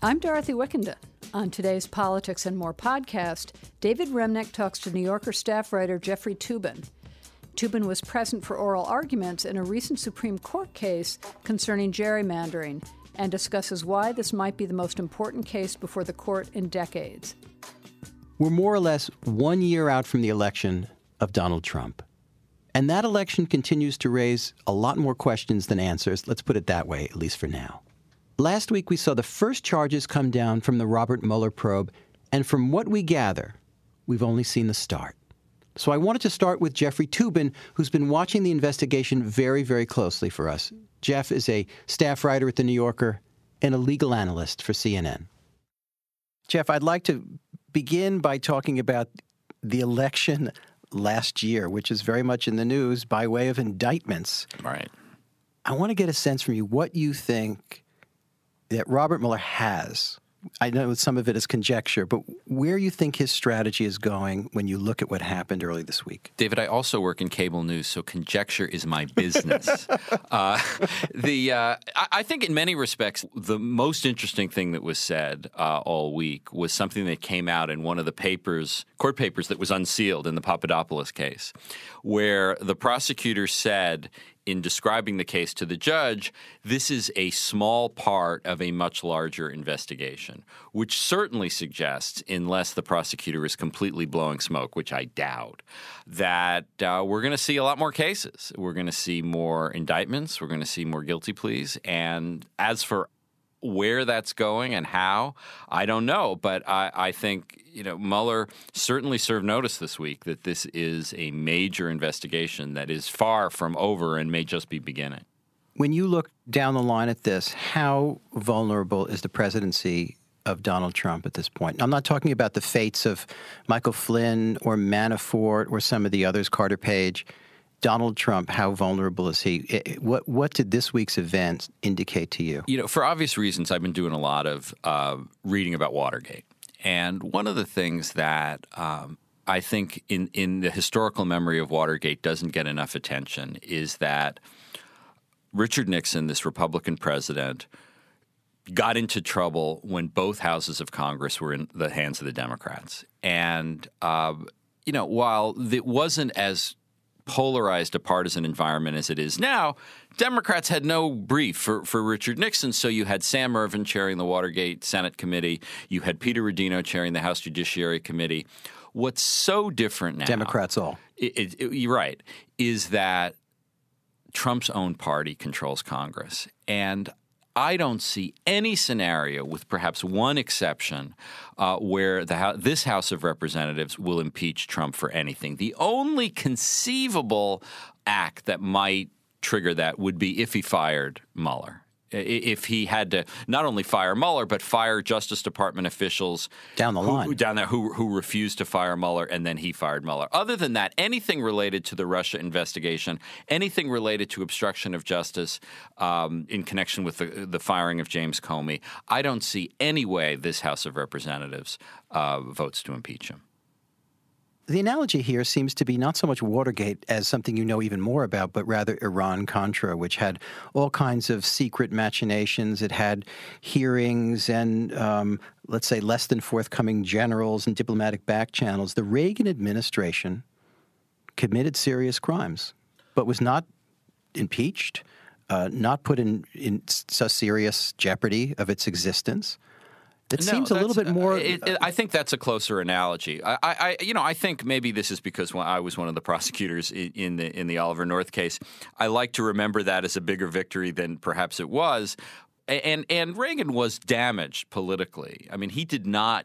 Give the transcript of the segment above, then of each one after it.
I'm Dorothy Wickenden. On today's Politics and More podcast, David Remnick talks to New Yorker staff writer Jeffrey Toobin. Toobin was present for oral arguments in a recent Supreme Court case concerning gerrymandering and discusses why this might be the most important case before the court in decades. We're more or less 1 year out from the election of Donald Trump. And that election continues to raise a lot more questions than answers. Let's put it that way, at least for now. Last week, we saw the first charges come down from the Robert Mueller probe. And from what we gather, we've only seen the start. So I wanted to start with Jeffrey Toobin, who's been watching the investigation very, very closely for us. Jeff is a staff writer at The New Yorker and a legal analyst for CNN. Jeff, I'd like to begin by talking about the election last year, which is very much in the news by way of indictments. Right. I want to get a sense from you what you think that Robert Mueller has. I know some of it is conjecture, but where you think his strategy is going when you look at what happened early this week. David, I also work in cable news, so conjecture is my business. I think in many respects, the most interesting thing that was said all week was something that came out in one of the court papers that was unsealed in the Papadopoulos case, where the prosecutor said, in describing the case to the judge, this is a small part of a much larger investigation, which certainly suggests, unless the prosecutor is completely blowing smoke, which I doubt, that we're going to see a lot more cases. We're going to see more indictments. We're going to see more guilty pleas. And as for where that's going and how, I don't know. But I think Mueller certainly served notice this week that this is a major investigation that is far from over and may just be beginning. When you look down the line at this, how vulnerable is the presidency of Donald Trump at this point? I'm not talking about the fates of Michael Flynn or Manafort or some of the others, Carter Page. Donald Trump, how vulnerable is he? What did this week's event indicate to you? For obvious reasons, I've been doing a lot of reading about Watergate. And one of the things that I think in the historical memory of Watergate doesn't get enough attention is that Richard Nixon, this Republican president, got into trouble when both houses of Congress were in the hands of the Democrats. And, while it wasn't as polarized a partisan environment as it is now, Democrats had no brief for Richard Nixon. So you had Sam Ervin chairing the Watergate Senate Committee. You had Peter Rodino chairing the House Judiciary Committee. What's so different now— Democrats all. You're right, is that Trump's own party controls Congress. And I don't see any scenario, with perhaps one exception, where this House of Representatives will impeach Trump for anything. The only conceivable act that might trigger that would be if he fired Mueller. If he had to not only fire Mueller, but fire Justice Department officials down the line, who refused to fire Mueller, and then he fired Mueller. Other than that, anything related to the Russia investigation, anything related to obstruction of justice in connection with the firing of James Comey, I don't see any way this House of Representatives votes to impeach him. The analogy here seems to be not so much Watergate as something you know even more about, but rather Iran-Contra, which had all kinds of secret machinations. It had hearings and, let's say, less than forthcoming generals and diplomatic back channels. The Reagan administration committed serious crimes, but was not impeached, not put in so serious jeopardy of its existence. It seems a little bit more. I think that's a closer analogy. I think maybe this is because when I was one of the prosecutors in the Oliver North case. I like to remember that as a bigger victory than perhaps it was. And Reagan was damaged politically. I mean, he did not.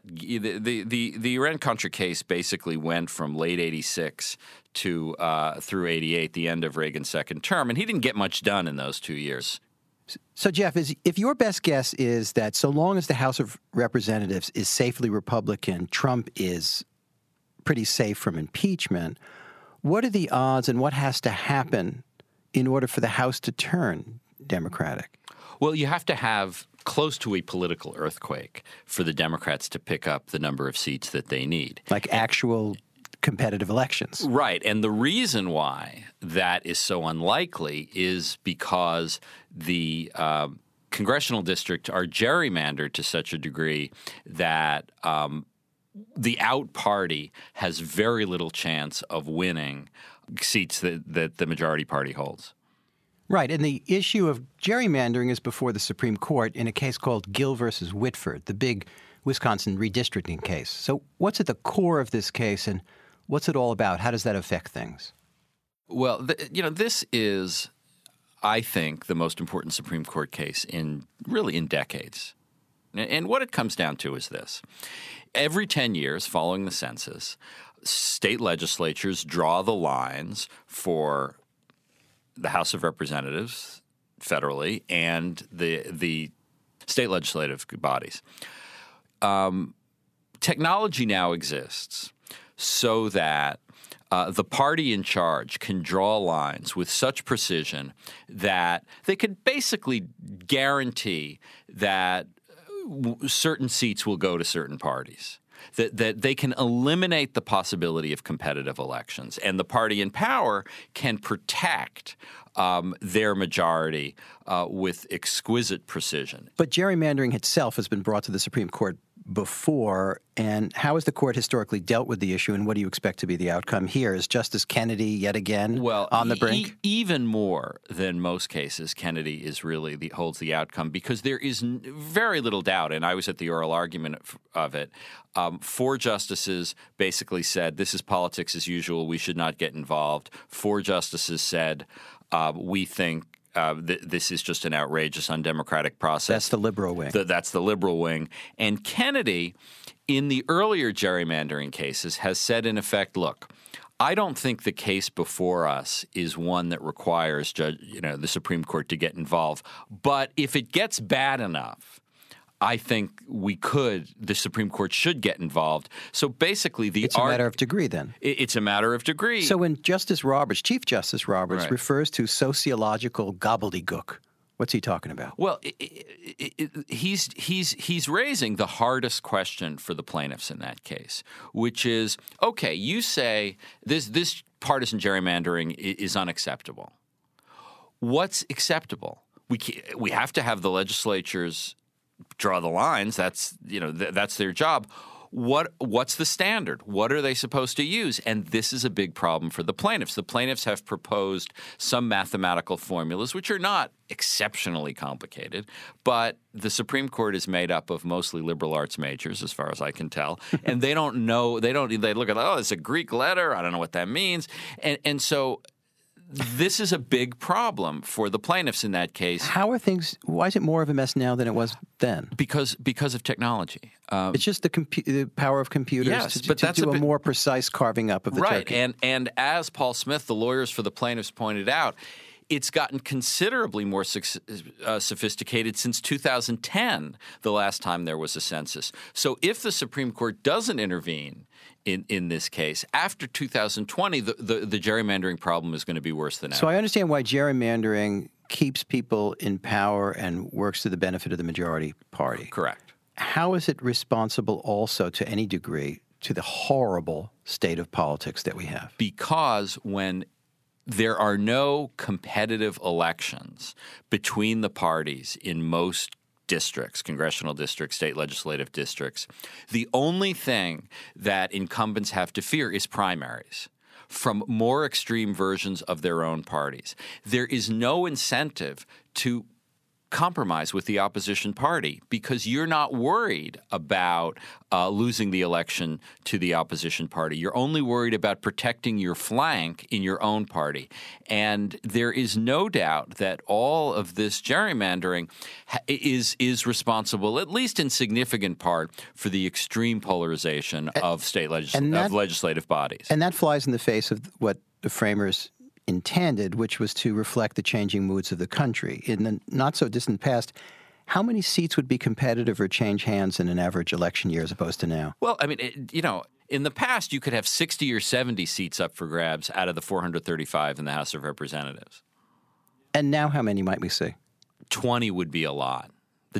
The Iran-Contra case basically went from late '86 to through '88, the end of Reagan's second term, and he didn't get much done in those 2 years. So, Jeff, if your best guess is that so long as the House of Representatives is safely Republican, Trump is pretty safe from impeachment, what are the odds and what has to happen in order for the House to turn Democratic? Well, you have to have close to a political earthquake for the Democrats to pick up the number of seats that they need. Like actual competitive elections. Right. And the reason why that is so unlikely is because the congressional districts are gerrymandered to such a degree that the out party has very little chance of winning seats that the majority party holds. Right, and the issue of gerrymandering is before the Supreme Court in a case called Gill versus Whitford, the big Wisconsin redistricting case. So what's at the core of this case, and what's it all about? How does that affect things? Well, this is, I think, the most important Supreme Court case in decades. And what it comes down to is this. Every 10 years following the census, state legislatures draw the lines for the House of Representatives federally and the state legislative bodies. Technology now exists so that the party in charge can draw lines with such precision that they could basically guarantee that certain seats will go to certain parties. That they can eliminate the possibility of competitive elections, and the party in power can protect their majority with exquisite precision. But gerrymandering itself has been brought to the Supreme Court before, and how has the court historically dealt with the issue, and what do you expect to be the outcome here? Is Justice Kennedy yet again on the brink? Even more than most cases, Kennedy is really holds the outcome, because there is very little doubt, and I was at the oral argument of it. 4 justices basically said, this is politics as usual, we should not get involved. 4 justices said, we think this is just an outrageous, undemocratic process. That's the liberal wing. That's the liberal wing. And Kennedy, in the earlier gerrymandering cases, has said, in effect, look, I don't think the case before us is one that requires the Supreme Court to get involved. But if it gets bad enough, I think the Supreme Court should get involved. So basically it's a matter of degree then. It's a matter of degree. So when Chief Justice Roberts refers to sociological gobbledygook, what's he talking about? Well, he's raising the hardest question for the plaintiffs in that case, which is, okay, you say this partisan gerrymandering is unacceptable. What's acceptable? We have to have the legislatures draw the lines. That's their job. What's the standard? What are they supposed to use? And this is a big problem for the plaintiffs. The plaintiffs have proposed some mathematical formulas, which are not exceptionally complicated, but the Supreme Court is made up of mostly liberal arts majors, as far as I can tell, and they don't know. They look at, it's a Greek letter. I don't know what that means, and so. This is a big problem for the plaintiffs in that case. Why is it more of a mess now than it was then? Because of technology. It's just the power of computers to do a more precise carving up of the turkey. Right, and as Paul Smith, the lawyers for the plaintiffs, pointed out, it's gotten considerably more sophisticated since 2010, the last time there was a census. So if the Supreme Court doesn't intervene in this case, after 2020, the gerrymandering problem is going to be worse than ever. So I understand why gerrymandering keeps people in power and works to the benefit of the majority party. Correct. How is it responsible also, to any degree, to the horrible state of politics that we have? Because when there are no competitive elections between the parties in most districts, congressional districts, state legislative districts, the only thing that incumbents have to fear is primaries from more extreme versions of their own parties. There is no incentive to compromise with the opposition party because you're not worried about losing the election to the opposition party. You're only worried about protecting your flank in your own party. And there is no doubt that all of this gerrymandering is responsible, at least in significant part, for the extreme polarization of state legislative bodies. And that flies in the face of what the framers intended, which was to reflect the changing moods of the country. In the not-so-distant past, how many seats would be competitive or change hands in an average election year as opposed to now? Well, I mean, in the past, you could have 60 or 70 seats up for grabs out of the 435 in the House of Representatives. And now how many might we see? 20 would be a lot.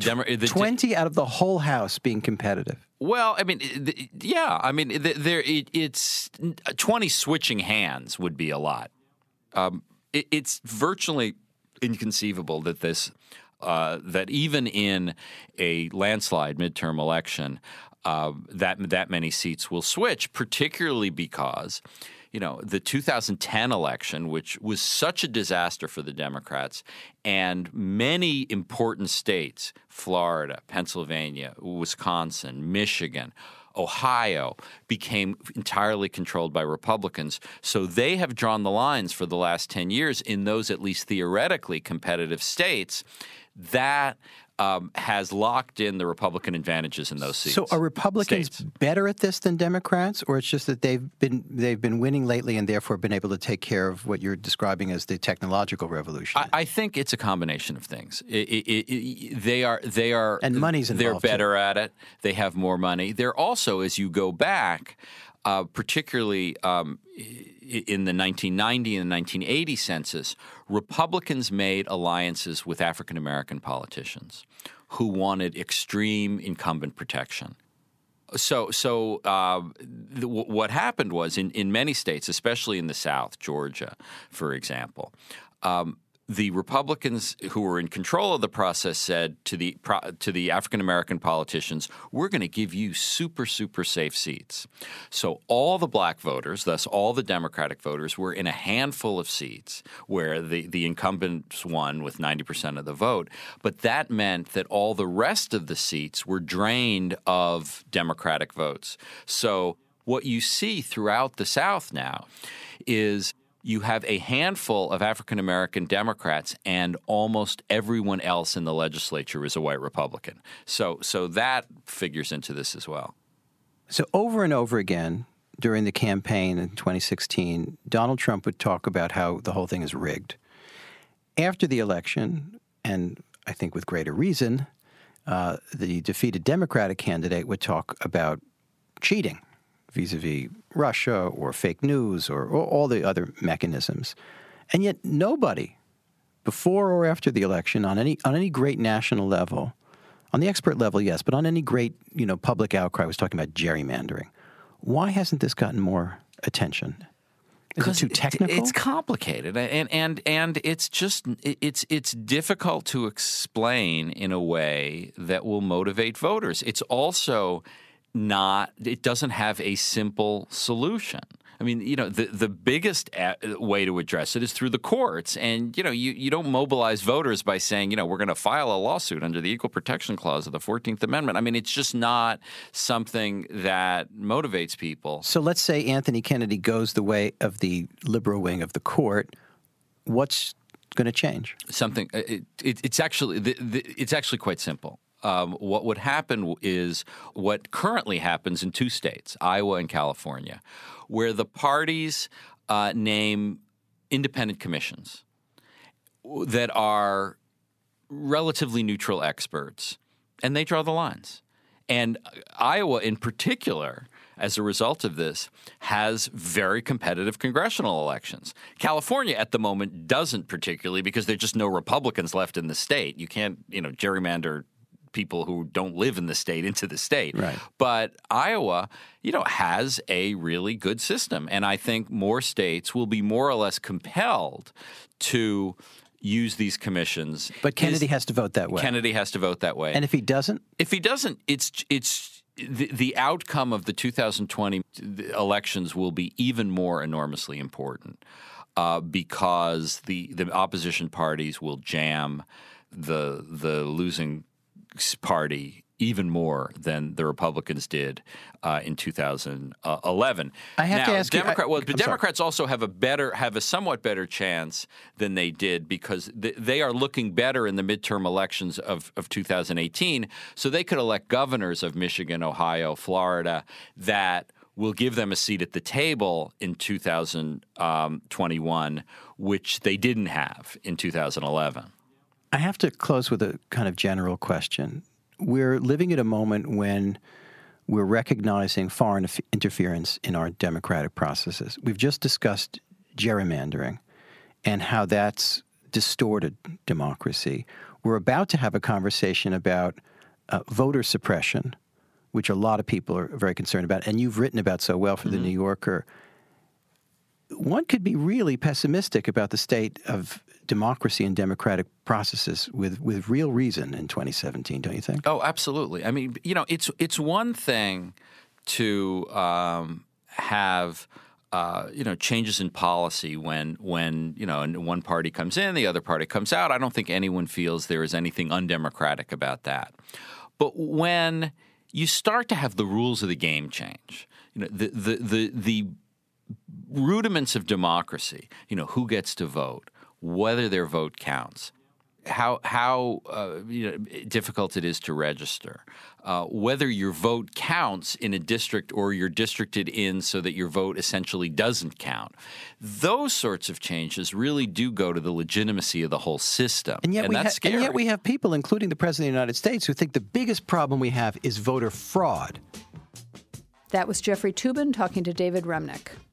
20 out of the whole House being competitive. Well, I mean, it's 20 switching hands would be a lot. It's virtually inconceivable that this that even in a landslide midterm election, that many seats will switch, particularly because the 2010 election, which was such a disaster for the Democrats, and many important states, Florida, Pennsylvania, Wisconsin, Michigan, Ohio, became entirely controlled by Republicans. So they have drawn the lines for the last 10 years in those at least theoretically competitive states that has locked in the Republican advantages in those seats. So are Republicans better at this than Democrats, or it's just that they've been winning lately and therefore been able to take care of what you're describing as the technological revolution? I think it's a combination of things. They are, and money's involved. They're better too. at it. They have more money. They're also, as you go back, particularly in the 1990 and 1980 census, Republicans made alliances with African American politicians who wanted extreme incumbent protection. So what happened was in many states, especially in the South, Georgia, for example, the Republicans who were in control of the process said to the African American politicians, "We're going to give you super, super safe seats." So all the black voters, thus all the Democratic voters, were in a handful of seats where the incumbents won with 90% of the vote. But that meant that all the rest of the seats were drained of Democratic votes. So what you see throughout the South now is you have a handful of African-American Democrats, and almost everyone else in the legislature is a white Republican. So that figures into this as well. So over and over again during the campaign in 2016, Donald Trump would talk about how the whole thing is rigged. After the election, and I think with greater reason, the defeated Democratic candidate would talk about cheating vis-a-vis Russia or fake news or all the other mechanisms. And yet nobody, before or after the election, on any great national level, on the expert level, yes, but on any great public outcry, was talking about gerrymandering. Why hasn't this gotten more attention? Is it too technical? It's complicated, and it's just it's difficult to explain in a way that will motivate voters. It's also it doesn't have a simple solution. I mean, the biggest way to address it is through the courts. And, you don't mobilize voters by saying, we're going to file a lawsuit under the Equal Protection Clause of the 14th Amendment. I mean, it's just not something that motivates people. So let's say Anthony Kennedy goes the way of the liberal wing of the court. What's going to change? Something. It's actually quite simple. What would happen is what currently happens in two states, Iowa and California, where the parties name independent commissions that are relatively neutral experts, and they draw the lines. And Iowa in particular, as a result of this, has very competitive congressional elections. California at the moment doesn't particularly because there are just no Republicans left in the state. You can't, gerrymander people who don't live in the state into the state. Right. But Iowa, has a really good system. And I think more states will be more or less compelled to use these commissions. But Kennedy has to vote that way. Kennedy has to vote that way. And if he doesn't? If he doesn't, it's the outcome of the 2020 elections will be even more enormously important because the opposition parties will jam the losing party even more than the Republicans did in 2011. I have to ask Democrats also have a somewhat better chance than they did because they are looking better in the midterm elections of 2018. So they could elect governors of Michigan, Ohio, Florida that will give them a seat at the table in 2021, which they didn't have in 2011. I have to close with a kind of general question. We're living at a moment when we're recognizing foreign interference in our democratic processes. We've just discussed gerrymandering and how that's distorted democracy. We're about to have a conversation about voter suppression, which a lot of people are very concerned about, and you've written about so well for The New Yorker. one could be really pessimistic about the state of democracy and democratic processes with real reason in 2017, don't you think? Oh, absolutely. I mean, it's one thing to have changes in policy when one party comes in, the other party comes out. I don't think anyone feels there is anything undemocratic about that. But when you start to have the rules of the game change, the rudiments of democracy, who gets to vote, whether their vote counts, how difficult it is to register, whether your vote counts in a district or you're districted in so that your vote essentially doesn't count. Those sorts of changes really do go to the legitimacy of the whole system, and that's scary. And yet we have people, including the President of the United States, who think the biggest problem we have is voter fraud. That was Jeffrey Toobin talking to David Remnick.